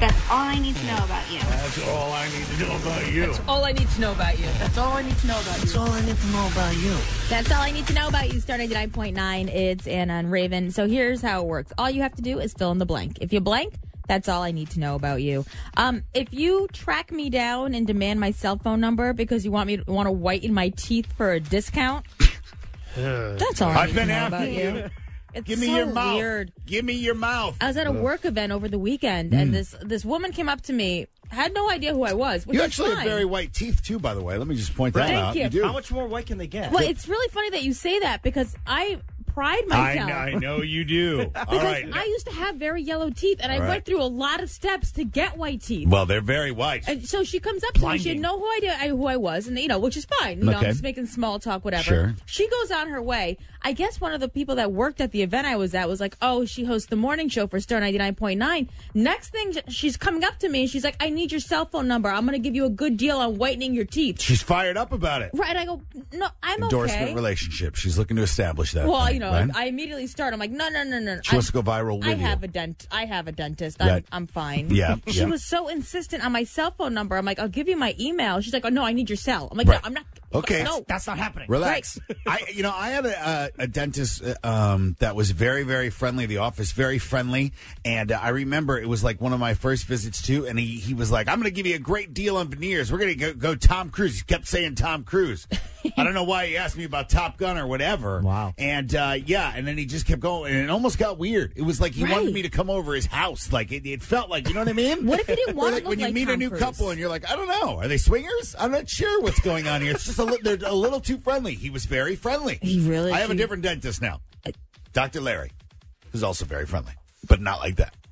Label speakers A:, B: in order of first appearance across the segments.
A: That's all I need to know about you.
B: That's all I need to know about you.
C: That's all I need to know about you.
A: That's all I need to know about you.
B: That's all I need to know about you.
D: That's all I need to know about you. Star 99.9. It's Anna and Raven. So here's how it works. All you have to do is fill in the blank. If you blank, that's all I need to know about you. If you track me down and demand my cell phone number because you want to whiten my teeth for a discount, that's all I need to know about you. It's
B: Give me
D: so
B: your mouth.
D: weird.
B: Give me your mouth.
D: I was at a work event over the weekend, and this woman came up to me, had no idea who I was. Which
B: You
D: is
B: actually
D: fine.
B: have very white teeth, too, by the way. Let me just point that
D: Thank
B: out.
D: you.
B: do.
E: How much more white can they get?
D: Well, it's really funny that you say that because I pride myself.
B: I know you do. All
D: Because
B: right.
D: I used to have very yellow teeth, and I
B: All right.
D: went through a lot of steps to get white teeth.
B: Well, they're very white.
D: And so she comes up to me. She had no idea who I was, and which is fine. You know,
B: Okay.
D: I'm just making small talk, whatever.
B: Sure.
D: She goes on her way. I guess one of the people that worked at the event I was at was like, "Oh, she hosts the morning show for Star 99.9." Next thing, she's coming up to me and she's like, "I need your cell phone number. I'm going to give you a good deal on whitening your teeth."
B: She's fired up about it.
D: Right? I go, "No, I'm
B: Endorsement
D: okay."
B: relationship. She's looking to establish that.
D: Well,
B: thing, right?
D: I immediately start. I'm like, no.
B: She wants to go viral with
D: I
B: you.
D: have a dentist.
B: Right.
D: I'm fine.
B: Yeah,
D: She
B: yeah.
D: was so insistent on my cell phone number. I'm like, I'll give you my email. She's like, oh no, I need your cell. I'm like,
B: Right.
D: no, I'm not.
B: Okay.
D: No.
E: That's not happening.
B: Relax. I had a dentist that was very, very friendly. The office very friendly, and I remember it was like one of my first visits too. And he was like, "I'm going to give you a great deal on veneers. We're going to go Tom Cruise." He kept saying Tom Cruise. I don't know why he asked me about Top Gun or whatever.
E: Wow.
B: And and then he just kept going, and it almost got weird. It was like he wanted
D: Right.
B: me to come over his house. Like it felt like, you know what I mean?
D: What if he didn't
B: Or
D: want to
B: like
D: look
B: when you
D: like
B: meet
D: Tom
B: a new
D: Cruise?
B: couple and you're like, I don't know, are they swingers? I'm not sure what's going on here. It's just they're a little too friendly. He was very friendly. I have a different dentist now, Dr. Larry, who's also very friendly, but not like that.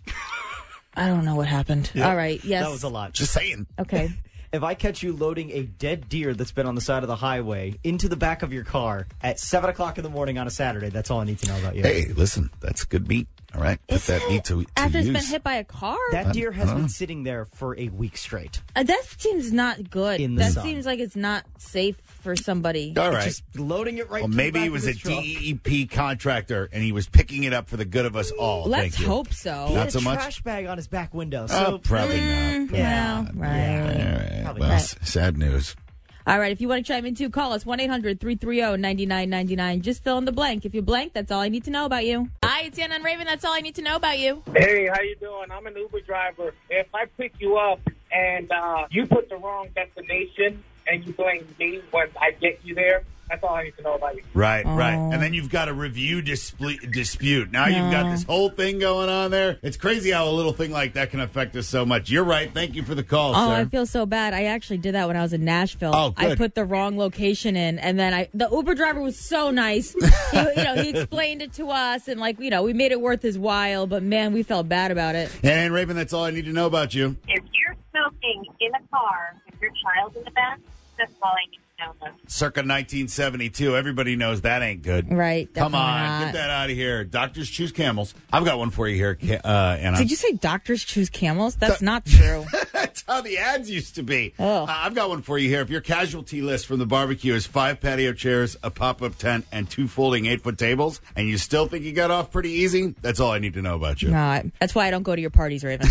D: I don't know what happened. All right. Yes.
E: That was a lot.
B: Just saying.
D: Okay.
E: If I catch you loading a dead deer that's been on the side of the highway into the back of your car at 7 o'clock in the morning on a Saturday, that's all I need to know about you.
B: Hey, listen, that's good meat. All right, put that meat to
D: After
B: use.
D: it's been hit by a car?
E: That deer has been sitting there for a week straight.
D: That seems not good.
E: In the
D: That
E: sun.
D: seems like it's not safe for somebody.
B: All right.
E: Just loading it right
B: Well,
E: to
B: maybe
E: the back
B: he was
E: of
B: a
E: his truck.
B: DEP contractor and he was picking it up for the good of us all.
D: Let's
B: Thank you.
D: hope so.
E: He
B: Not
E: had
B: so
E: a
B: much?
E: trash bag on his back window.
B: Oh,
E: So
B: probably not.
D: Yeah. Right.
B: All right.
E: Probably
B: Well,
E: not.
B: sad news.
D: All right. If you want to chime in too, call us 1-800-330-9999. Just fill in the blank. If you blank, that's all I need to know about you. Hi, it's Anna and Raven. That's all I need to know about you.
F: Hey, how you doing? I'm an Uber driver. If I pick you up and you put the wrong destination and you blame me when I get you there, that's all I need to know about you.
B: Right, right.
D: Oh.
B: And then you've got a review dispute. Now you've got this whole thing going on there. It's crazy how a little thing like that can affect us so much. You're right. Thank you for the call,
D: Oh,
B: sir.
D: I feel so bad. I actually did that when I was in Nashville.
B: Oh, good.
D: I put the wrong location in, and then the Uber driver was so nice. He explained it to us, and we made it worth his while. But man, we felt bad about it.
B: And Raven, that's all I need to know about you.
A: If you're smoking in a car with your child in the back, that's all I need to know.
B: Circa 1972. Everybody knows that ain't good.
D: Right?
B: Come on,
D: definitely not.
B: get that out of here. Doctors choose camels. I've got one for you here, Anna.
D: Did you say doctors choose camels? That's not true.
B: That's how the ads used to be.
D: Oh.
B: I've got one for you here. If your casualty list from the barbecue is 5 patio chairs, a pop-up tent, and 2 folding 8-foot tables, and you still think you got off pretty easy, that's all I need to know about you.
D: No, that's why I don't go to your parties, Raven.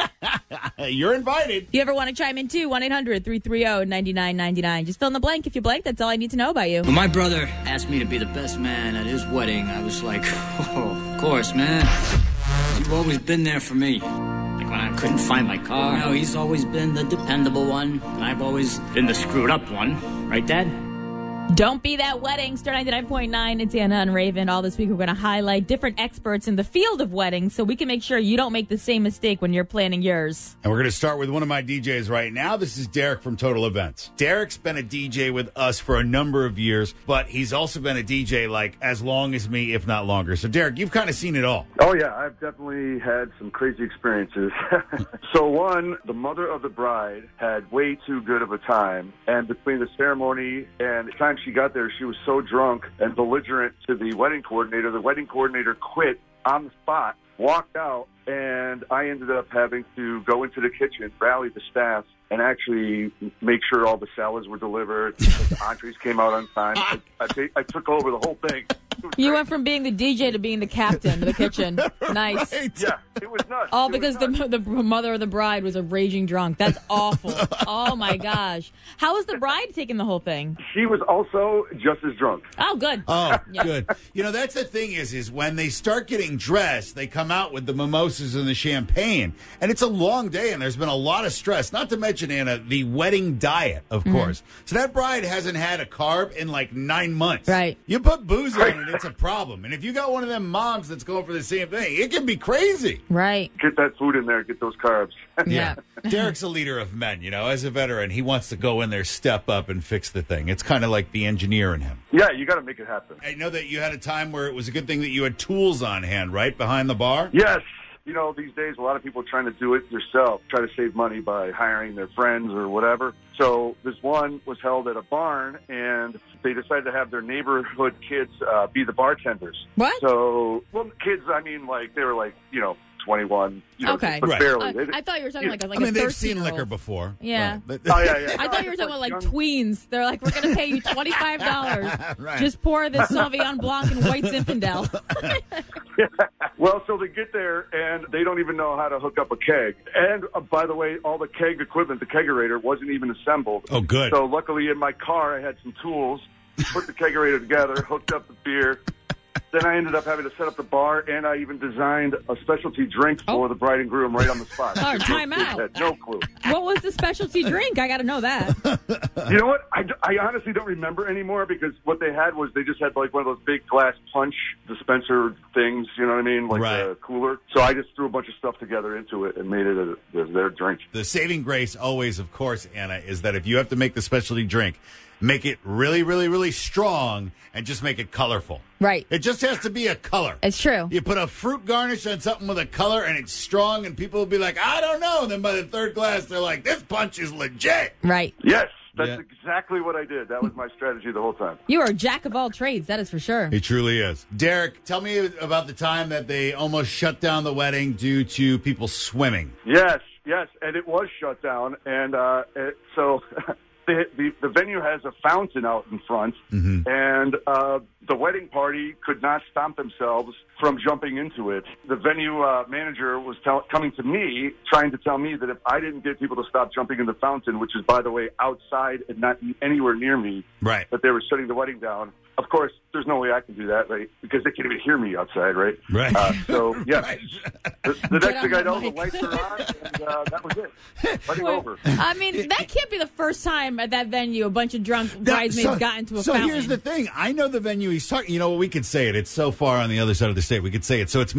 B: You're invited.
D: If you ever want to chime in too, 1-800-330-9999. Just fill in the blank. If you blank, that's all I need to know about you.
G: When my brother asked me to be the best man at his wedding, I was like, oh, of course, man. You've always been there for me. Like when I couldn't find my car. You know, he's always been the dependable one, and I've always been the screwed up one. Right, Dad?
D: Don't be that wedding. Star 99.9. It's Anna and Raven. All this week, we're going to highlight different experts in the field of weddings so we can make sure you don't make the same mistake when you're planning yours.
B: And we're going to start with one of my DJs right now. This is Derek from Total Events. Derek's been a DJ with us for a number of years, but he's also been a DJ like as long as me, if not longer. So, Derek, you've kind of seen it all.
H: Oh, yeah. I've definitely had some crazy experiences. So, one, the mother of the bride had way too good of a time. And between the ceremony and the time she got there, she was so drunk and belligerent to the wedding coordinator. The wedding coordinator quit on the spot, walked out, and I ended up having to go into the kitchen, rally the staff, and actually make sure all the salads were delivered, the entrees came out on time. I took over the whole thing.
D: You went from being the DJ to being the captain of the kitchen. Nice.
B: Right.
H: Yeah, it was nuts.
D: All
H: It was
D: because
H: nuts.
D: the mother of the bride was a raging drunk. That's awful. Oh, my gosh. How was the bride taking the whole thing?
H: She was also just as drunk.
D: Oh, good.
B: Oh,
D: Yeah.
B: good. You know, that's the thing is when they start getting dressed, they come out with the mimosas and the champagne. And it's a long day, and there's been a lot of stress. Not to mention, Anna, the wedding diet, of course. So that bride hasn't had a carb in like 9 months.
D: Right.
B: You put booze on it, it's a problem. And if you got one of them moms that's going for the same thing, it can be crazy.
D: Right.
H: Get that food in there. Get those carbs.
D: Yeah.
B: Derek's a leader of men, you know. As a veteran, he wants to go in there, step up, and fix the thing. It's kind of like the engineer in him.
H: Yeah, you got to make it happen.
B: I know that you had a time where it was a good thing that you had tools on hand, right, behind the bar?
H: Yes. You know, these days, a lot of people are trying to do it yourself, try to save money by hiring their friends or whatever. So this one was held at a barn, and they decided to have their neighborhood kids be the bartenders.
D: What?
H: So, well, kids, I mean, like, they were like, 21,
D: Okay.
H: but
B: Right.
H: barely. They didn't-
D: I thought you were talking like
B: I mean,
D: a
B: they've
D: 13-year-old.
B: seen liquor before.
D: Yeah.
B: But-
H: Oh, yeah.
D: I thought you were talking about like
H: young-
D: tweens. They're like, we're going to pay you $25.
B: Right.
D: Just pour this Sauvignon Blanc and white Zinfandel.
H: Well, so they get there, and they don't even know how to hook up a keg. And, by the way, all the keg equipment, the kegerator, wasn't even assembled.
B: Oh, good.
H: So luckily in my car, I had some tools, put the kegerator together, hooked up the beer. Then I ended up having to set up the bar, and I even designed a specialty drink for the bride and groom right on the spot.
D: Oh,
H: Those
D: time
H: kids
D: out.
H: had no clue.
D: What was the specialty drink? I got to know that.
H: You know what? I honestly don't remember anymore because what they had was they just had like one of those big glass punch dispenser things, you know what I mean? Like
B: Right.
H: a cooler. So I just threw a bunch of stuff together into it and made it their drink.
B: The saving grace always, of course, Anna, is that if you have to make the specialty drink, make it really, really, really strong and just make it colorful.
D: Right.
B: It just has to be a color.
D: It's true.
B: You put a fruit garnish on something with a color and it's strong and people will be like, I don't know. And then by the third glass, they're like, this punch is legit.
D: Right.
H: Yes, that's
B: Yeah.
H: exactly what I did. That was my strategy the whole time.
D: You are a jack of all trades. That is for sure.
B: He truly is. Derek, tell me about the time that they almost shut down the wedding due to people swimming.
H: Yes, and it was shut down. And so the venue has a fountain out in front, and the wedding party could not stop themselves from jumping into it. The venue manager was coming to me, trying to tell me that if I didn't get people to stop jumping in the fountain, which is, by the way, outside and not anywhere near me,
B: Right.
H: that they were shutting the wedding down. Of course, there's no way I can do that, right? Because they can't even hear me outside, right?
B: Right.
H: So, yeah.
B: Right.
H: The next
D: on
H: thing I
D: the
H: know, the
D: mic.
H: lights are on, and that was it. Wedding over.
D: I mean, that can't be the first time at that venue a bunch of drunk bridesmaids got into a
B: so
D: fountain.
B: here's the thing. I know the venue he's talking. You know what? We could say it. It's so far on the other side of the state. We could say it. So it's.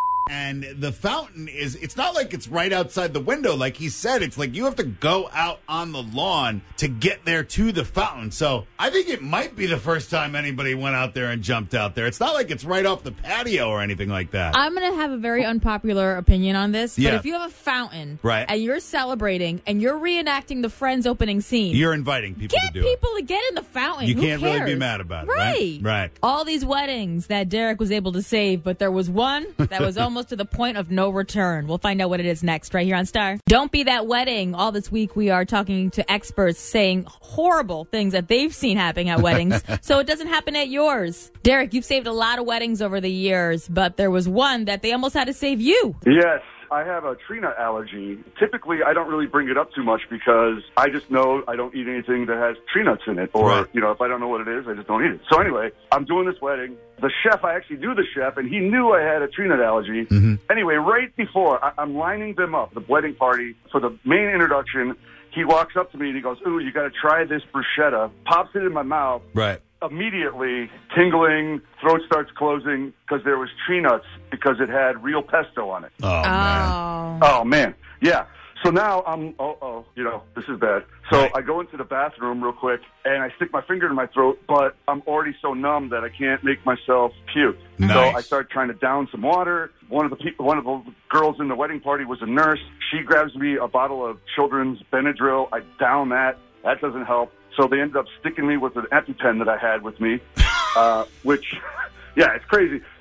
B: And the fountain is, it's not like it's right outside the window. Like he said, it's like you have to go out on the lawn to get there to the fountain. So I think it might be the first time anybody went out there and jumped out there. It's not like it's right off the patio or anything like that.
D: I'm going to have a very unpopular opinion on this, but
B: Yeah.
D: if you have a fountain
B: Right.
D: and you're celebrating and you're reenacting the Friends opening scene,
B: You're inviting people
D: get
B: to do
D: people to get in the fountain.
B: You
D: Who
B: can't really be
D: cares?
B: mad about it, right? Right.
D: All these weddings that Derek was able to save, but there was one that was almost to the point of no return. We'll find out what it is next, right here on Star. Don't be that wedding. All this week we are talking to experts saying horrible things that they've seen happening at weddings, so it doesn't happen at yours. Derek, you've saved a lot of weddings over the years, but there was one that they almost had to save you.
H: Yes. I have a tree nut allergy. Typically, I don't really bring it up too much because I just know I don't eat anything that has tree nuts in it. Or,
B: Right.
H: if I don't know what it is, I just don't eat it. So anyway, I'm doing this wedding. The chef, I actually knew the chef, and he knew I had a tree nut allergy. Anyway, right before, I'm lining them up, the wedding party, for the main introduction. He walks up to me and he goes, "Ooh, you got to try this bruschetta." Pops it in my mouth.
B: Right.
H: Immediately tingling, throat starts closing because there was tree nuts because it had real pesto on it.
B: Oh, man.
H: Oh, man. Yeah. So now I'm, this is bad. So
B: Right.
H: I go into the bathroom real quick and I stick my finger in my throat, but I'm already so numb that I can't make myself puke. So
B: Nice.
H: I start trying to down some water. One of the girls in the wedding party was a nurse. She grabs me a bottle of children's Benadryl. I down that. That doesn't help. So they ended up sticking me with an EpiPen that I had with me, which, yeah, it's crazy.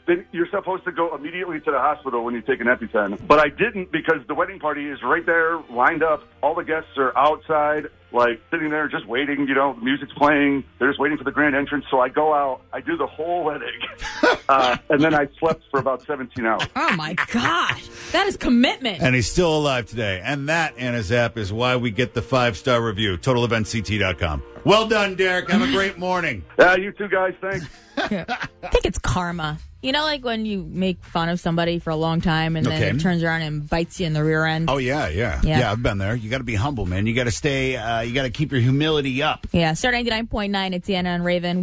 H: then you're supposed to go immediately to the hospital when you take an EpiPen. But I didn't because the wedding party is right there, lined up. All the guests are outside, like sitting there just waiting. You know, the music's playing. They're just waiting for the grand entrance. So I go out, I do the whole wedding, and then I slept for about 17 hours.
D: Oh, my gosh. That is commitment.
B: And he's still alive today. And that, Anna Zapp, is why we get the 5-star review. TotalEventCT.com. Well done, Derek. Have a great morning.
H: You two guys, thanks.
D: I think it's karma. You know, like when you make fun of somebody for a long time and then it turns around and bites you in the rear end.
B: Oh, yeah. I've been there. You got to be humble, man. You got to stay, you got to keep your humility up.
D: Yeah, Star 99.9, it's Anna and Raven.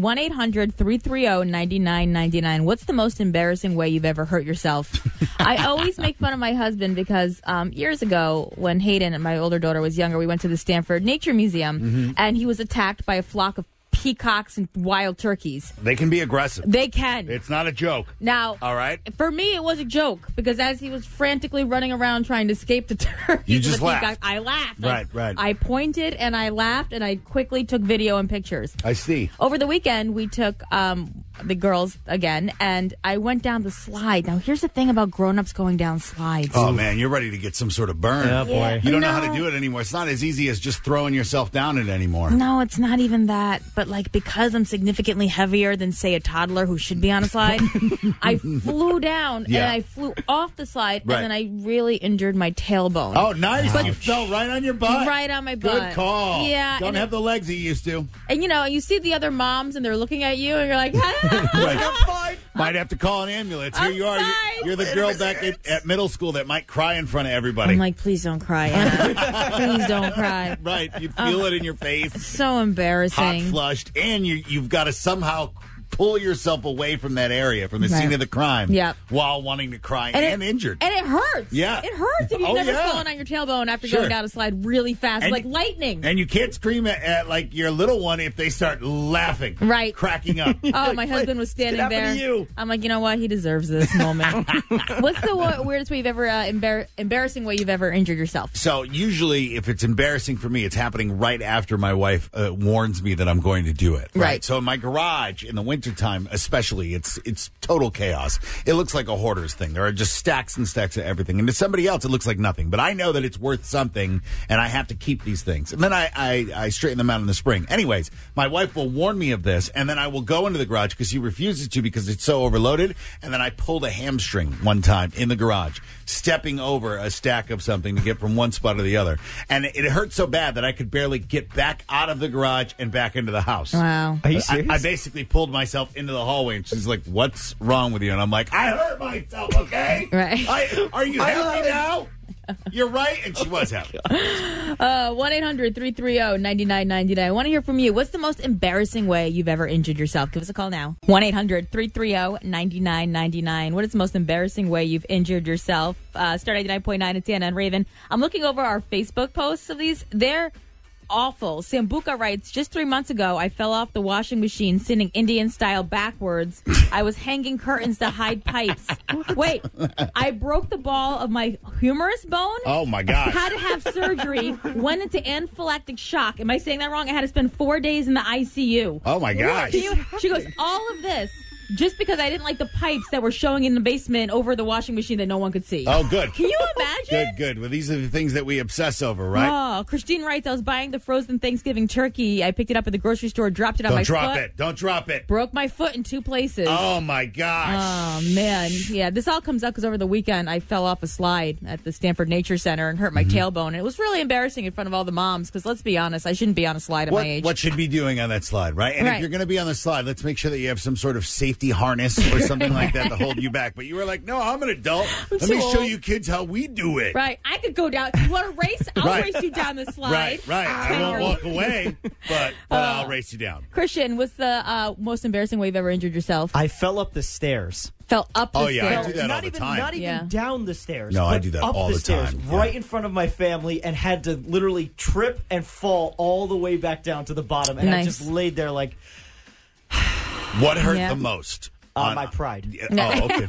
D: 1-800-330-9999. What's the most embarrassing way you've ever hurt yourself? I always make fun of my husband because years ago when Hayden and my older daughter was younger, we went to the Stanford Nature Museum and he was attacked by a flock of peacocks and wild turkeys.
B: They can be aggressive.
D: They can.
B: It's not a joke.
D: Now,
B: all right.
D: For me, it was a joke because as he was frantically running around trying to escape the turkeys,
B: you just laughed.
D: I laughed.
B: Right.
D: I pointed and I laughed and I quickly took video and pictures.
B: I see.
D: Over the weekend, we took the girls again, and I went down the slide. Now, here's the thing about grown-ups going down slides.
B: Oh, man, you're ready to get some sort of burn.
E: Yeah, boy.
B: You don't know how to do it anymore. It's not as easy as just throwing yourself down it anymore.
D: No, it's not even that. But, like, because I'm significantly heavier than, say, a toddler who should be on a slide, I flew down, and I flew off the slide, and then I really injured my tailbone.
B: Oh, nice. But you fell right on your butt.
D: Right on my butt.
B: Good call.
D: Yeah.
B: Don't have the legs you used to.
D: And, you know, you see the other moms, and they're looking at you, and you're like,
B: right. I'm fine. Might have to call an ambulance. Here you are. You're the girl back at middle school that might cry in front of everybody.
D: I'm like, please don't cry, Anna. Please don't cry.
B: Right. You feel it in your face.
D: It's so embarrassing.
B: Hot flushed. And you've got to somehow pull yourself away from that area, from the scene of the crime, while wanting to cry and injured.
D: And it hurts.
B: Yeah.
D: It hurts if you've never fallen on your tailbone after going down a slide really fast, and like lightning.
B: And you can't scream at like your little one if they start laughing.
D: Right.
B: Cracking up.
D: Oh, my husband was standing there. I'm like, you know what? He deserves this moment. What's the weirdest way you've ever, embarrassing way you've ever injured yourself?
B: So usually if it's embarrassing for me, it's happening right after my wife warns me that I'm going to do it. Right. So in my garage in the wintertime, especially, it's total chaos. It looks like a hoarder's thing. There are just stacks and stacks of everything. And to somebody else, it looks like nothing. But I know that it's worth something, and I have to keep these things. And then I straighten them out in the spring. Anyways, my wife will warn me of this, and then I will go into the garage because she refuses to because it's so overloaded. And then I pulled a hamstring one time in the garage, stepping over a stack of something to get from one spot to the other. And it hurt so bad that I could barely get back out of the garage and back into the house.
D: Wow.
E: Are you serious?
B: I basically pulled myself into the hallway, and she's like, "What's wrong with you?" And I'm like, "I hurt myself, okay?
D: Right.
B: Are you happy now?" You're right, and she was happy.
D: 1-800-330-9999. I want to hear from you. What's the most embarrassing way you've ever injured yourself? Give us a call now. 1-800-330-9999. What is the most embarrassing way you've injured yourself? Star 99.9, it's Anna and Raven. I'm looking over our Facebook posts of these. They're awful. Sambuca writes, just 3 months ago, I fell off the washing machine sitting Indian style backwards. I was hanging curtains to hide pipes. Wait, I broke the ball of my humerus bone?
B: Oh, my gosh.
D: Had to have surgery. Went into anaphylactic shock. Am I saying that wrong? I had to spend 4 days in the ICU.
B: Oh, my gosh.
D: She goes, all of this just because I didn't like the pipes that were showing in the basement over the washing machine that no one could see.
B: Oh, good.
D: Can you imagine?
B: Good. Well, these are the things that we obsess over, right?
D: Oh, Christine writes, I was buying the frozen Thanksgiving turkey. I picked it up at the grocery store, dropped it on my foot.
B: Don't drop it.
D: Broke my foot in 2 places.
B: Oh, my gosh.
D: Oh, man. Yeah, this all comes up because over the weekend I fell off a slide at the Stanford Nature Center and hurt my tailbone. And it was really embarrassing in front of all the moms because let's be honest, I shouldn't be on a slide at my age.
B: What should be doing on that slide, right? And if you're going to be on the slide, let's make sure that you have some sort of safety harness or something like that to hold you back. But you were like, no, I'm an adult. Let me show you kids how we do it.
D: Right. I could go down. You want to race? I'll race you down the slide.
B: Right. I won't walk away, but I'll race you down.
D: Christian, what's the most embarrassing way you've ever injured yourself?
E: I fell up the stairs.
D: Fell up the stairs.
B: Oh, yeah, I do that all the time.
E: Not even down the stairs.
B: No, I
E: but
B: do that
E: up
B: all the
E: stairs,
B: time.
E: right in front of my family, and had to literally trip and fall all the way back down to the bottom. And I just laid there like...
B: What hurt the most?
E: My pride.
B: Oh, okay.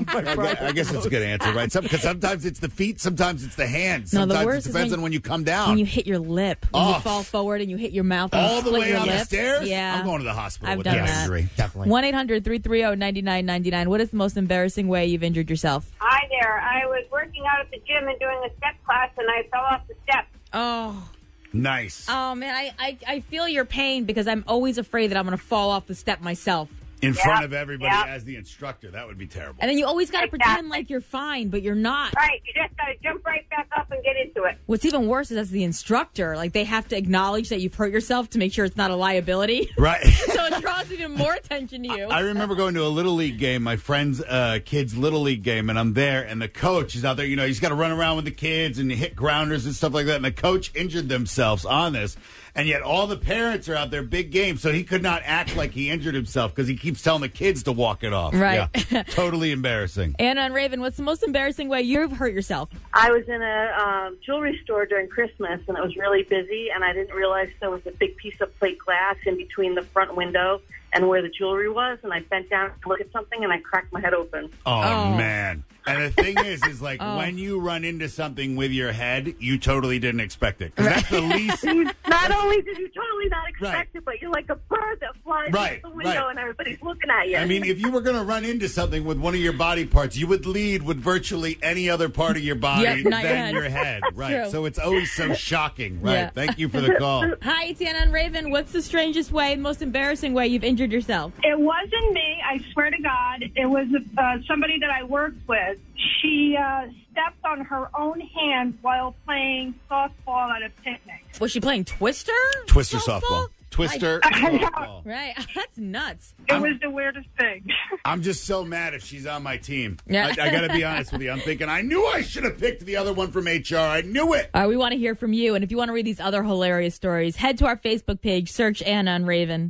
B: I guess that's a good answer, right? Because sometimes it's the feet, sometimes it's the hands.
D: No, the
B: Sometimes
D: worst
B: it
D: is
B: depends
D: when-
B: on when you come down.
D: When you hit your lip, when you fall forward and you hit your mouth and
B: all
D: you
B: the
D: split
B: way
D: your
B: on
D: lip.
B: the stairs?
D: Yeah.
B: I'm going to the hospital
D: I've
B: with
D: done
B: that
D: that.
B: injury.
E: Definitely.
D: 1-800-330-9999. What is the most embarrassing way you've injured yourself?
C: Hi there. I was working out at the gym and doing a step class, and I fell off the steps.
D: Oh.
B: Nice.
D: Oh, man, I feel your pain because I'm always afraid that I'm going to fall off the step myself.
B: In front of everybody
C: Yep.
B: as the instructor. That would be terrible.
D: And then you always got to
C: Exactly.
D: pretend like you're fine, but you're not.
C: Right. You just got to jump right back up and get into it.
D: What's even worse is as the instructor, like they have to acknowledge that you've hurt yourself to make sure it's not a liability.
B: Right.
D: So it draws even more attention to you.
B: I remember going to a Little League game, my friend's kid's Little League game, and I'm there, and the coach is out there. You know, he's got to run around with the kids and hit grounders and stuff like that. And the coach injured themselves on this. And yet all the parents are out there, big game, so he could not act like he injured himself because he keeps telling the kids to walk it off.
D: Right.
B: Yeah, totally embarrassing.
D: Anna and Raven, what's the most embarrassing way you've hurt yourself?
I: I was in a jewelry store during Christmas, and it was really busy, and I didn't realize there was a big piece of plate glass in between the front window and where the jewelry was, and I bent down to look at something, and I cracked my head open.
B: Oh. Man. And the thing is like when you run into something with your head, you totally didn't expect it. 'Cause that's the least...
I: Not only did you totally not expect
B: Right.
I: it, but you're like a bird that flies
B: Right,
I: out the window,
B: right.
I: and everybody's looking at you.
B: I mean, if you were going to run into something with one of your body parts, you would lead with virtually any other part of your body
D: Yep, not
B: than
D: your
B: your head. Right.
D: True.
B: So it's always so shocking. Right.
D: Yeah.
B: Thank you for the call.
D: Hi, it's Anna and Raven. What's the strangest way, most embarrassing way you've injured yourself?
J: It wasn't me. I swear to God. It was somebody that I worked with. She stepped on her own hand while playing softball at a picnic.
D: Was she playing Twister?
B: Twister softball. Twister softball.
D: Right. That's nuts.
J: It was the weirdest thing.
B: I'm just so mad if she's on my team.
D: Yeah.
B: I got to be honest with you. I'm thinking, I knew I should have picked the other one from HR. I knew it.
D: We want to hear from you. And if you want to read these other hilarious stories, head to our Facebook page, search Anna and Raven.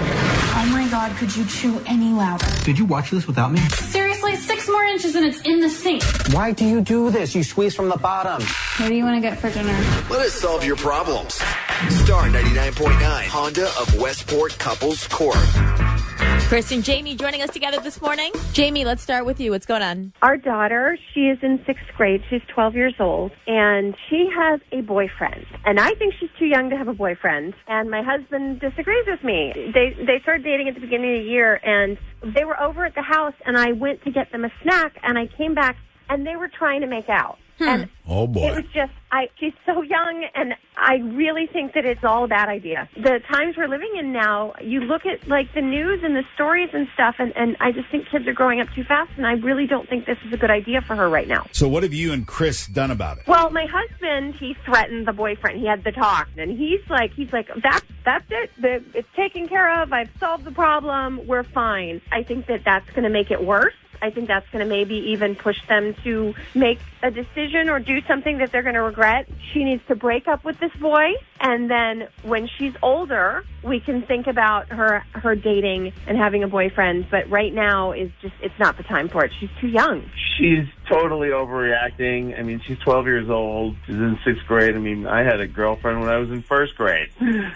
K: Oh my God, could you chew any louder?
L: Did you watch this without me?
K: Seriously, 6 more inches and it's in the sink.
L: Why do you do this? You squeeze from the bottom.
K: What do you want to get for dinner?
M: Let us solve your problems. Star 99.9, Honda of Westport Couples Court.
D: Chris and Jamie joining us together this morning. Jamie, let's start with you. What's going on?
I: Our daughter, she is in 6th grade. She's 12 years old, and she has a boyfriend. And I think she's too young to have a boyfriend. And my husband disagrees with me. They started dating at the beginning of the year, and they were over at the house, and I went to get them a snack, and I came back, and they were trying to make out. And
B: oh, boy.
I: it was just, she's so young, and I really think that it's all a bad idea. The times we're living in now, you look at, like, the news and the stories and stuff, and I just think kids are growing up too fast, and I really don't think this is a good idea for her right now.
B: So what have you and Chris done about it?
I: Well, my husband, he threatened the boyfriend. He had the talk, and he's like, that's it. It's taken care of. I've solved the problem. We're fine. I think that that's going to make it worse. I think that's going to maybe even push them to make a decision or do something that they're going to regret. She needs to break up with this boy, and then when she's older, we can think about her dating and having a boyfriend. But right now is just, it's not the time for it. She's too young.
N: She's totally overreacting. I mean, she's 12 years old. She's in 6th grade. I mean, I had a girlfriend when I was in 1st grade.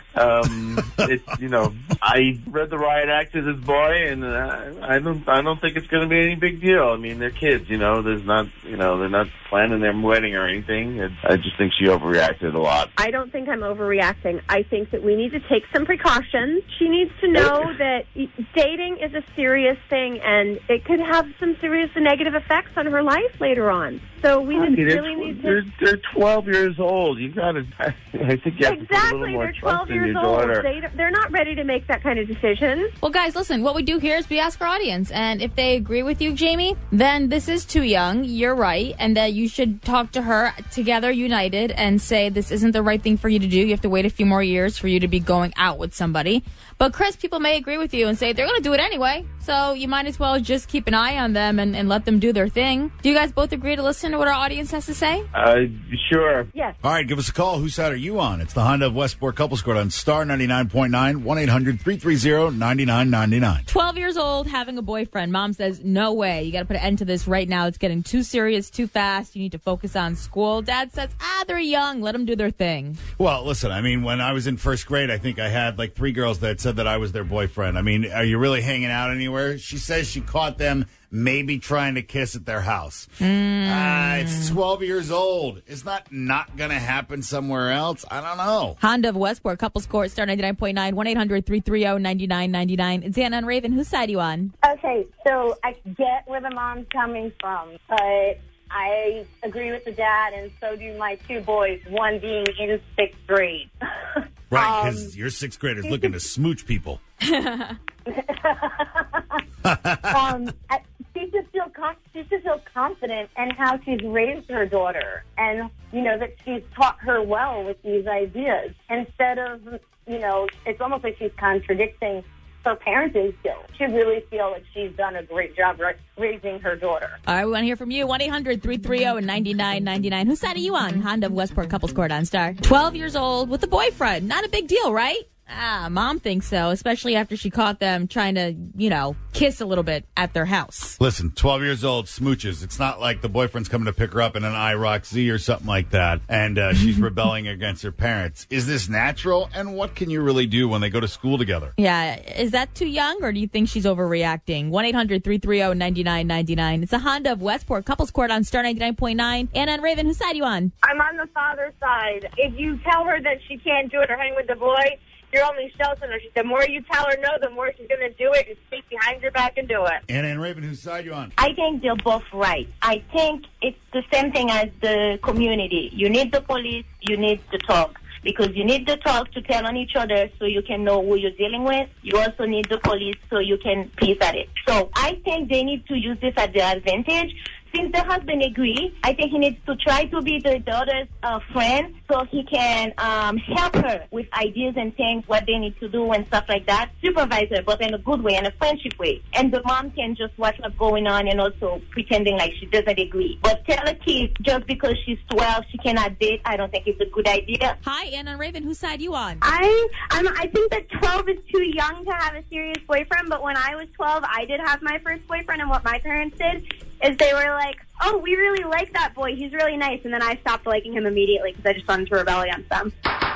N: It's, you know, I read the riot act to this boy, and I don't think it's going to be any big deal. I mean, they're kids, you know. They're not planning their wedding or anything. I just think she overreacted a lot.
I: I don't think I'm overreacting. I think that we need to take some precautions. She needs to know that dating is a serious thing, and it could have some serious negative effects on her life later on. So we really need to...
N: They're 12 years old. You got to... I think you have to put a little more
I: they're 12
N: trust in
I: years
N: your
I: old.
N: daughter.
I: They're not ready to make that kind of decision.
D: Well, guys, listen, what we do here is we ask our audience, and if they agree with you, Jamie, then this is too young. You're right, and that you should talk to her together, united, and say this isn't the right thing for you to do. You have to wait a few more years for you to be going out with somebody. But, Chris, people may agree with you and say they're going to do it anyway, so you might as well just keep an eye on them and let them do their thing. Do you guys both agree to listen to what our audience has to say?
N: Sure.
I: Yes.
B: All right, give us a call. Whose side are you on? It's the Honda of Westport Couples Court on Star 99.9, 1-800-330-9999.
D: 12 years old, having a boyfriend. Mom says, no way. You got to put an end to this right now. It's getting too serious, too fast. You need to focus on school. Dad says, they're young. Let them do their thing.
B: Well, listen, I mean, when I was in first grade, I think I had like 3 girls that said that I was their boyfriend. I mean, are you really hanging out anywhere? She says she caught them maybe trying to kiss at their house. It's 12 years old. It's not going to happen somewhere else. I don't know.
D: Honda of Westport, Couples Court, Star 99.9, 1-800-330-9999. It's Anna and Raven. Whose side are you on?
O: Okay, so I get where the mom's coming from, but I agree with the dad, and so do my 2 boys, one being in 6th grade.
B: Right, because your 6th graders looking to smooch people.
O: She should feel confident in how she's raised her daughter, and that she's taught her well with these ideas. Instead of it's almost like she's contradicting her parenting skills. She really feels like she's done a great job raising her daughter.
D: All right, we want to hear from you. 1-800-330-9999. Whose side are you on? Honda of Westport Couples Court on Star. 12 years old with a boyfriend. Not a big deal, right? Mom thinks so, especially after she caught them trying to, kiss a little bit at their house.
B: Listen, 12 years old, smooches. It's not like the boyfriend's coming to pick her up in an IROC Z or something like that, and she's rebelling against her parents. Is this natural? And what can you really do when they go to school together?
D: Yeah, is that too young, or do you think she's overreacting? 1-800-330-9999. It's a Honda of Westport Couples Court on Star 99.9. Anna and Raven, whose side are you on?
C: I'm on the father's side. If you tell her that she can't do it or hang with the boy, you're only sheltering her. The more you tell her no, the more she's going to do it and speak behind your back and do it.
B: Anna and Raven, whose side are you on?
P: I think they're both right. I think it's the same thing as the community. You need the police, you need the talk. Because you need the talk to tell on each other so you can know who you're dealing with. You also need the police so you can piece at it. So I think they need to use this at their advantage. Since the husband agreed, I think he needs to try to be the daughter's friend so he can help her with ideas and things, what they need to do and stuff like that. Supervise her, but in a good way, in a friendship way. And the mom can just watch what's going on and also pretending like she doesn't agree. But tell a kid just because she's 12, she cannot date, I don't think it's a good idea.
D: Hi, Anna and Raven, whose side are you on?
I: I think that 12 is too young to have a serious boyfriend, but when I was 12, I did have my first boyfriend, and what my parents did is they were like, oh, we really like that boy. He's really nice. And then I stopped liking him immediately because I just wanted to rebel against them.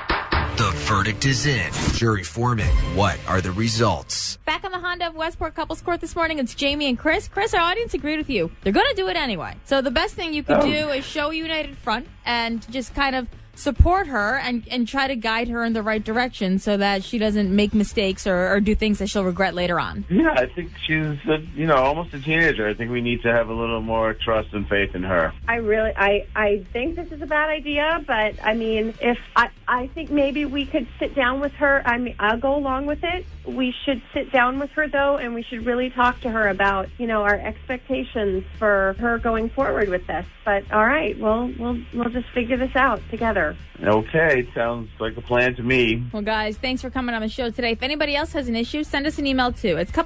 M: The verdict is in. Jury foreman, what are the results?
D: Back on the Honda of Westport Couples Court this morning, it's Jamie and Chris. Chris, our audience agreed with you. They're going to do it anyway. So the best thing you could do is show a united front and just kind of support her and try to guide her in the right direction so that she doesn't make mistakes or do things that she'll regret later on.
N: Yeah, I think she's, almost a teenager. I think we need to have a little more trust and faith in her.
I: I think this is a bad idea, but I mean, I think maybe we could sit down with her. I mean, I'll go along with it. We should sit down with her, though, and we should really talk to her about, our expectations for her going forward with this. But all right, we'll just figure this out together.
N: Okay, sounds like a plan to me.
D: Well, guys, thanks for coming on the show today. If anybody else has an issue, send us an email, too. It's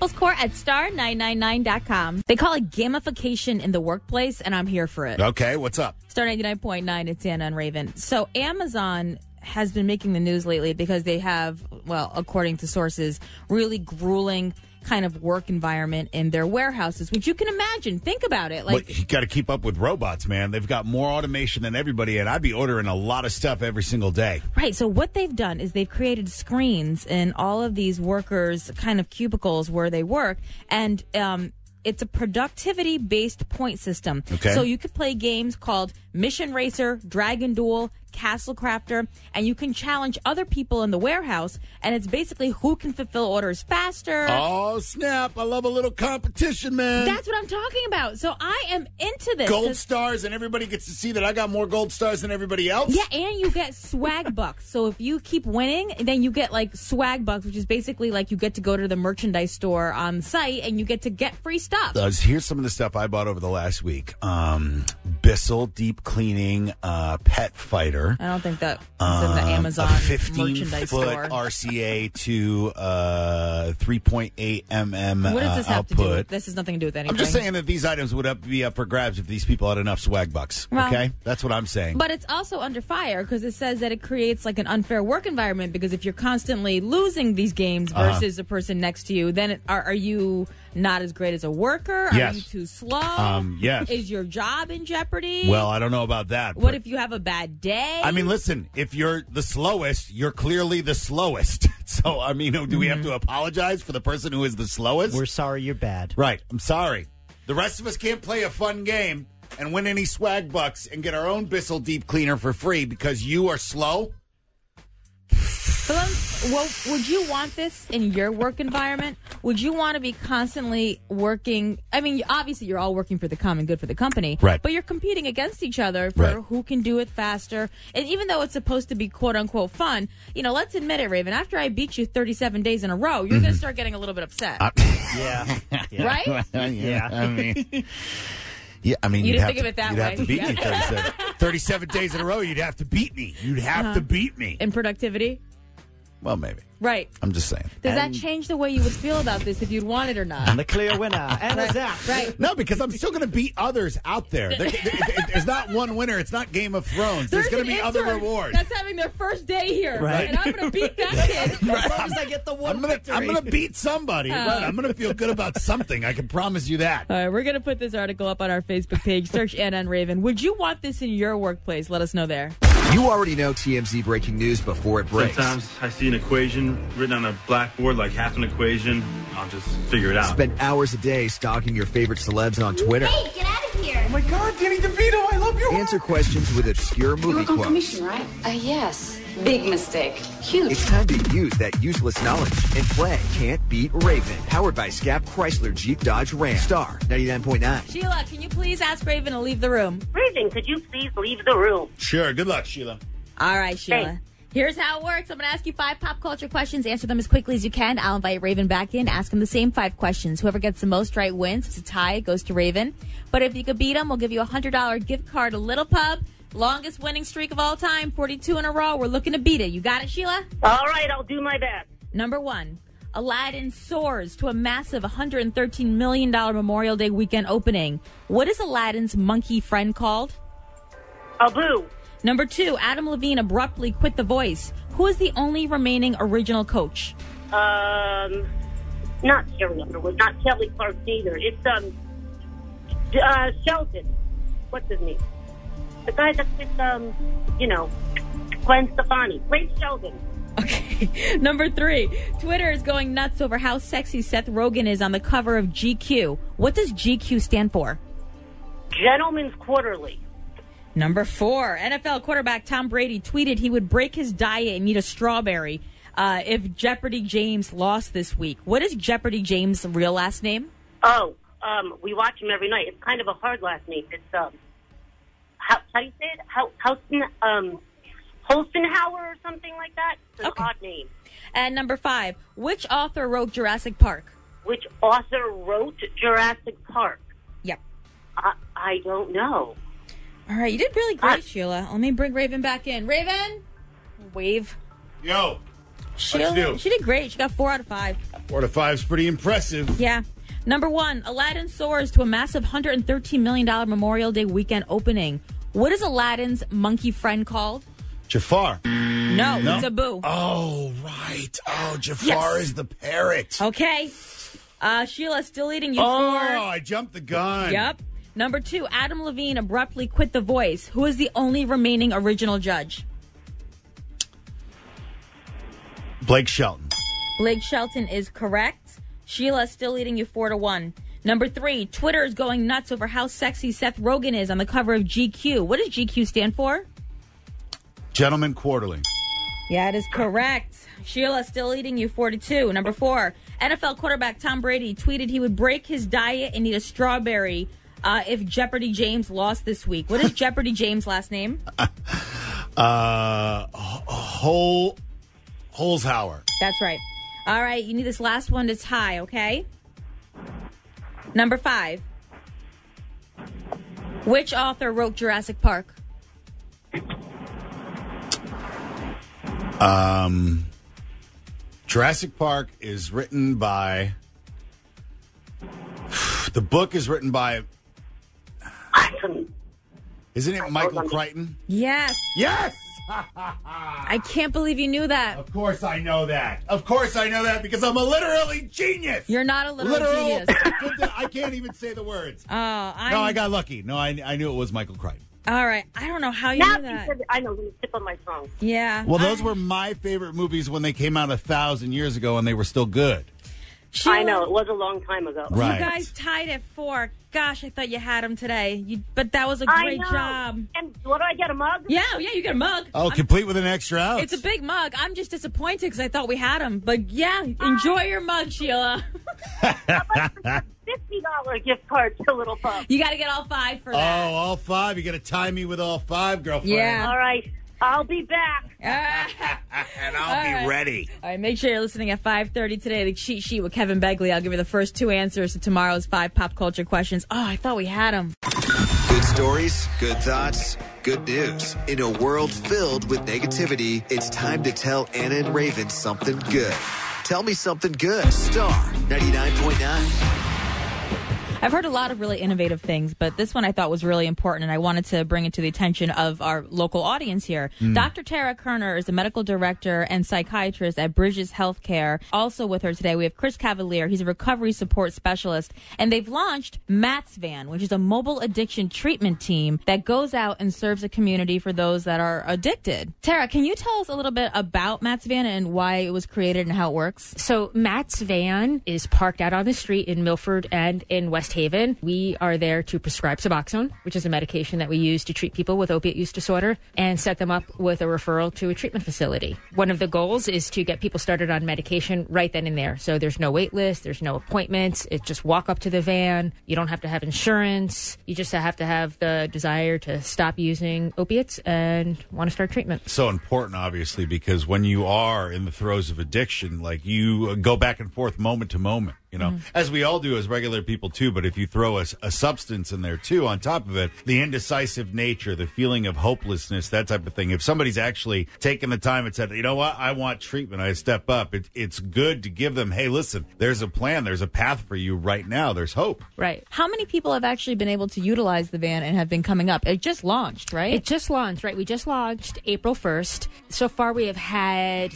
D: couplescourt@star999.com. They call it gamification in the workplace, and I'm here for it.
B: Okay, what's up?
D: Star 99.9, it's Anna and Raven. So Amazon has been making the news lately because they have, well, according to sources, really grueling kind of work environment in their warehouses, which you can imagine. Think about it.
B: Like, you got to keep up with robots, man. They've got more automation than everybody, and I'd be ordering a lot of stuff every single day.
D: Right. So what they've done is they've created screens in all of these workers' kind of cubicles where they work, and it's a productivity-based point system.
B: Okay.
D: So you could play games called Mission Racer, Dragon Duel, Castle Crafter, and you can challenge other people in the warehouse, and it's basically who can fulfill orders faster.
B: Oh, snap. I love a little competition, man.
D: That's what I'm talking about. So I am into this.
B: Gold stars, and everybody gets to see that I got more gold stars than everybody else?
D: Yeah, and you get swag bucks. So if you keep winning, then you get, like, swag bucks, which is basically like you get to go to the merchandise store on the site, and you get to get free stuff.
B: Here's some of the stuff I bought over the last week. Bissell Deep Cleaning Pet Fighter. store.
D: I don't think that it's in the Amazon
B: a
D: merchandise
B: 15-foot
D: store.
B: RCA to 3.8 mm
D: What does this have to do
B: output.
D: with? This has nothing to do with anything.
B: I'm just saying that these items would be up for grabs if these people had enough swag bucks.
D: Well,
B: okay? That's what I'm saying.
D: But it's also under fire because it says that it creates like an unfair work environment because if you're constantly losing these games versus the person next to you, then are you not as great as a worker?
B: Yes.
D: Are you too slow?
B: Yes.
D: Is your job in jeopardy?
B: Well, I don't know about that.
D: What
B: but-
D: if you have a bad day?
B: I mean, listen, if you're the slowest, you're clearly the slowest. So, I mean, do we have to apologize for the person who is the slowest?
E: We're sorry you're bad.
B: Right. I'm sorry. The rest of us can't play a fun game and win any swag bucks and get our own Bissell deep cleaner for free because you are slow.
D: Well, would you want this in your work environment? Would you want to be constantly working? I mean, obviously, you're all working for the common good for the company,
B: right?
D: But you're competing against each other for who can do it faster. And even though it's supposed to be "quote unquote" fun, let's admit it, Raven. After I beat you 37 days in a row, you're going to start getting a little bit upset.
E: Yeah.
D: Right?
B: Yeah. I mean. Yeah, I mean,
D: You
B: you'd
D: didn't
B: have
D: think
B: to,
D: of it that
B: you'd
D: way.
B: have to beat me 37 days in a row. You'd have to beat me. You'd have to beat me.
D: In productivity?
B: Well, maybe.
D: Right.
B: I'm just saying.
D: Does that change the way you would feel about this if you'd want it or not?
E: And the clear winner, Anna Zach.
D: Right.
B: No, because I'm still going to beat others out there. There's not one winner. It's not Game of Thrones. There's going to be other rewards.
D: That's having their first day here.
B: Right.
D: And I'm going to beat that kid.
E: As long as I get the one victory.
B: I'm going to beat somebody. Right. I'm going to feel good about something. I can promise you that.
D: All right, we're going to put this article up on our Facebook page. Search Anna and Raven. Would you want this in your workplace? Let us know there.
M: You already know TMZ breaking news before it breaks.
Q: Sometimes I see an equation written on a blackboard, like half an equation. I'll just figure it out.
M: Spend hours a day stalking your favorite celebs on Twitter.
K: Hey, get out of here.
Q: Oh my God, Danny DeVito, I love you.
M: Answer questions with obscure movie quotes.
K: Commission, right? Yes. Big mistake. Huge.
M: It's time to use that useless knowledge and play Can't Beat Raven. Powered by Scap Chrysler Jeep Dodge Ram. Star 99.9.
D: Sheila, can you please ask Raven to leave the room?
O: Raven, could you please leave the room?
B: Sure. Good luck, Sheila.
D: All right, Sheila.
O: Thanks.
D: Here's how it works. I'm going to ask you 5 pop culture questions. Answer them as quickly as you can. I'll invite Raven back in. Ask him the same 5 questions. Whoever gets the most right wins. If it's a tie, it goes to Raven. But if you could beat him, we'll give you a $100 gift card to Little Pub. Longest winning streak of all time, 42 in a row. We're looking to beat it. You got it, Sheila?
O: All right, I'll do my best.
D: Number 1. Aladdin soars to a massive $113 million Memorial Day weekend opening. What is Aladdin's monkey friend called?
O: Abu.
D: Number 2, Adam Levine abruptly quit The Voice. Who is the only remaining original coach?
O: Not Carrie Underwood, not Kelly Clark either. It's Sheldon. What's his name? The guy that's with Gwen Stefani. Ray Sheldon.
D: Okay. Number 3, Twitter is going nuts over how sexy Seth Rogen is on the cover of GQ. What does GQ stand for?
O: Gentleman's Quarterly.
D: Number 4, NFL quarterback Tom Brady tweeted he would break his diet and eat a strawberry if Jeopardy James lost this week. What is Jeopardy James' real last name?
O: Oh, we watch him every night. It's kind of a hard last name. It's how do you say it? Holstenhauer or something like that. It's an odd name.
D: And number 5, which author wrote Jurassic Park?
O: Which author wrote Jurassic Park?
D: Yep.
O: I don't know.
D: All right, you did really great, Sheila. Let me bring Raven back in. Raven, wave.
B: Yo.
D: Sheila,
B: What'd you do?
D: she did great. She got 4 out of 5.
B: 4 out of 5 is pretty impressive.
D: Yeah. Number 1, Aladdin soars to a massive $113 million Memorial Day weekend opening. What is Aladdin's monkey friend called?
B: Jafar.
D: No, it's Abu.
B: Oh, right. Oh, Jafar is the parrot.
D: Okay. Sheila, still leading you 4.
B: I jumped the gun.
D: Yep. Number 2, Adam Levine abruptly quit The Voice. Who is the only remaining original judge?
B: Blake Shelton.
D: Blake Shelton is correct. Sheila still leading you 4-1. Number 3, Twitter is going nuts over how sexy Seth Rogen is on the cover of GQ. What does GQ stand for?
B: Gentleman Quarterly.
D: Yeah, it is correct. Sheila still leading you 4-2. Number 4, NFL quarterback Tom Brady tweeted he would break his diet and eat a strawberry if Jeopardy James lost this week. What is Jeopardy James' last name?
B: Holzhauer.
D: That's right. All right, you need this last one to tie, okay? Number 5. Which author wrote Jurassic Park?
B: Jurassic Park is written by... The book is written by... Isn't it Michael Crichton?
D: Yes.
B: Yes!
D: I can't believe you knew that.
B: Of course I know that. Of course I know that because I'm a literally genius.
D: You're not a literal genius.
B: I can't even say the words.
D: Oh,
B: No, I got lucky. No, I knew it was Michael Crichton.
D: All right. I don't know how you
O: Now
D: knew that.
O: you said, I know, the tip of my tongue.
D: Yeah.
B: Well, those were my favorite movies when they came out 1,000 years ago, and they were still good.
D: Sheila,
O: I know, it was a long time ago.
B: Right.
D: You guys tied at 4. Gosh, I thought you had him today. But that was a
O: I
D: great
O: know.
D: job.
O: And what do I get, a mug?
D: Yeah, you get a mug.
B: Oh, complete with an extra ounce.
D: It's a big mug. I'm just disappointed because I thought we had him. But yeah, enjoy your mug, Sheila.
O: $50 gift card to Little Pub.
D: You got to get all 5 for
B: Oh,
D: that.
B: all 5? You got to tie me with all 5, girlfriend.
D: Yeah.
O: All right, I'll be back.
B: And I'll be ready.
D: All right, make sure you're listening at 5:30 today. The cheat sheet with Kevin Begley. I'll give you the first 2 answers to tomorrow's 5 pop culture questions. Oh, I thought we had them.
M: Good stories, good thoughts, good news. In a world filled with negativity, it's time to tell Anna and Raven something good. Tell me something good. Star 99.9.
D: I've heard a lot of really innovative things, but this one I thought was really important, and I wanted to bring it to the attention of our local audience here. Dr. Tara Kerner is a medical director and psychiatrist at Bridges Healthcare. Also with her today, we have Chris Cavalier. He's a recovery support specialist, and they've launched Matt's Van, which is a mobile addiction treatment team that goes out and serves a community for those that are addicted. Tara, can you tell us a little bit about Matt's Van and why it was created and how it works?
R: So Matt's Van is parked out on the street in Milford and in West Haven. We are there to prescribe Suboxone, which is a medication that we use to treat people with opiate use disorder, and set them up with a referral to a treatment facility. One of the goals is to get people started on medication right then and there. So there's no wait list, there's no appointments. It's just walk up to the van. You don't have to have insurance. You just have to have the desire to stop using opiates and want to start treatment.
B: So important, obviously, because when you are in the throes of addiction, like you go back and forth moment to moment. You know, as we all do as regular people, too. But if you throw a substance in there, too, on top of it, the indecisive nature, the feeling of hopelessness, that type of thing. If somebody's actually taken the time and said, you know what, I want treatment, I step up, it's good to give them, hey, listen, there's a plan, there's a path for you right now, there's hope.
D: Right. How many people have actually been able to utilize the van and have been coming up? It just launched, right?
R: It just launched, right? We just launched April 1st. So far, we have had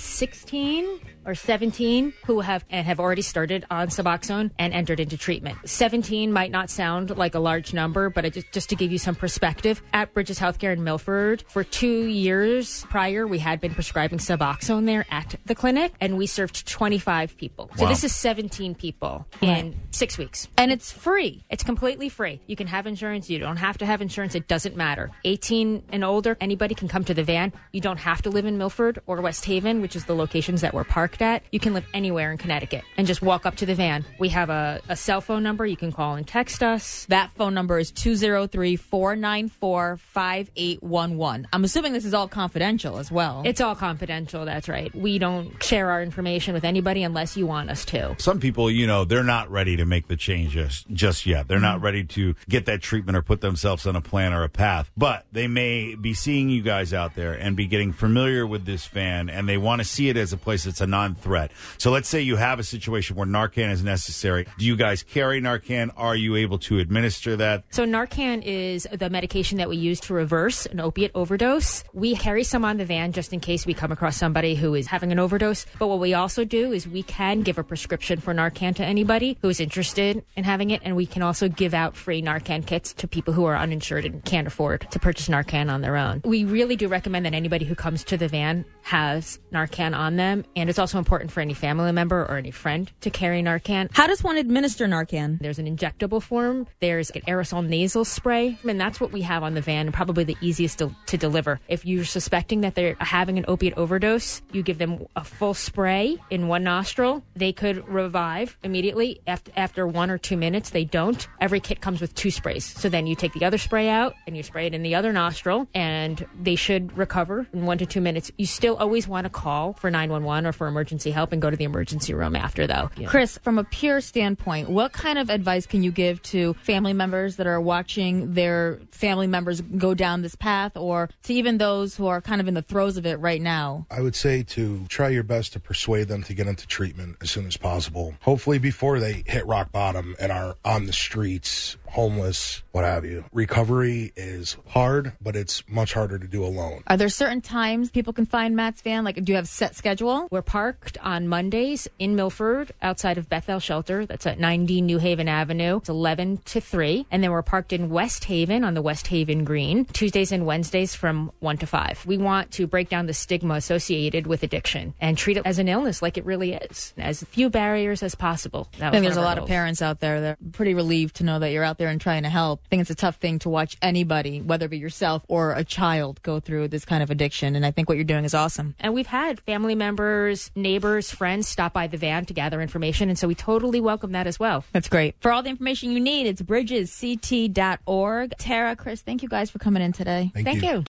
R: 16 or 17 who have already started on Suboxone and entered into treatment. 17 might not sound like a large number, but just to give you some perspective, at Bridges Healthcare in Milford, for 2 years prior, we had been prescribing Suboxone there at the clinic, and we served 25 people. So this is 17 people in 6 weeks.
D: And it's free.
R: It's completely free. You can have insurance. You don't have to have insurance. It doesn't matter. 18 and older, anybody can come to the van. You don't have to live in Milford or West Haven, which is the locations that we're parked at. You can live anywhere in Connecticut and just walk up to the van. We have a cell phone number. You can call and text us.
D: That phone number is 203-494-5811. I'm assuming this is all confidential as well.
R: It's all confidential. That's right. We don't share our information with anybody unless you want us to.
B: Some people, you know, they're not ready to make the change just yet. They're not ready to get that treatment or put themselves on a plan or a path. But they may be seeing you guys out there and be getting familiar with this van, and they want to see it as a place that's a non-threat. So let's say you have a situation where Narcan is necessary. Do you guys carry Narcan? Are you able to administer that?
R: So Narcan is the medication that we use to reverse an opiate overdose. We carry some on the van just in case we come across somebody who is having an overdose. But what we also do is we can give a prescription for Narcan to anybody who is interested in having it. And we can also give out free Narcan kits to people who are uninsured and can't afford to purchase Narcan on their own. We really do recommend that anybody who comes to the van has Narcan on them. And it's also important for any family member or any friend to carry Narcan.
D: How does one administer Narcan?
R: There's an injectable form. There's an aerosol nasal spray. And that's what we have on the van, and probably the easiest to deliver. If you're suspecting that they're having an opiate overdose, you give them a full spray in one nostril. They could revive immediately. After 1 or 2 minutes, they don't. Every kit comes with 2 sprays. So then you take the other spray out and you spray it in the other nostril, and they should recover in 1 to 2 minutes. You still always want to call for 911 or for emergency help and go to the emergency room after, though.
D: Chris, from a a pure standpoint, what kind of advice can you give to family members that are watching their family members go down this path, or to even those who are kind of in the throes of it right now?
S: I would say to try your best to persuade them to get into treatment as soon as possible. Hopefully before they hit rock bottom and are on the streets, homeless, what have you. Recovery is hard, but it's much harder to do alone.
D: Are there certain times people can find Matt's van? Like, do you have a set schedule?
R: We're parked on Mondays in Milford outside of Bethel Shelter. That's at 90 New Haven Avenue. It's 11 to 3. And then we're parked in West Haven on the West Haven Green, Tuesdays and Wednesdays from 1 to 5. We want to break down the stigma associated with addiction and treat it as an illness like it really is, as few barriers as possible.
D: I think there's a lot of parents out there that are pretty relieved to know that you're out there and trying to help. I think it's a tough thing to watch anybody, whether it be yourself or a child, go through this kind of addiction. And I think what you're doing is awesome.
R: And we've had family members, neighbors, friends stop by the van to gather information. And so we totally welcome that as well.
D: That's great. For all the information you need, it's bridgesct.org. Tara, Chris, thank you guys for coming in today.
S: Thank you.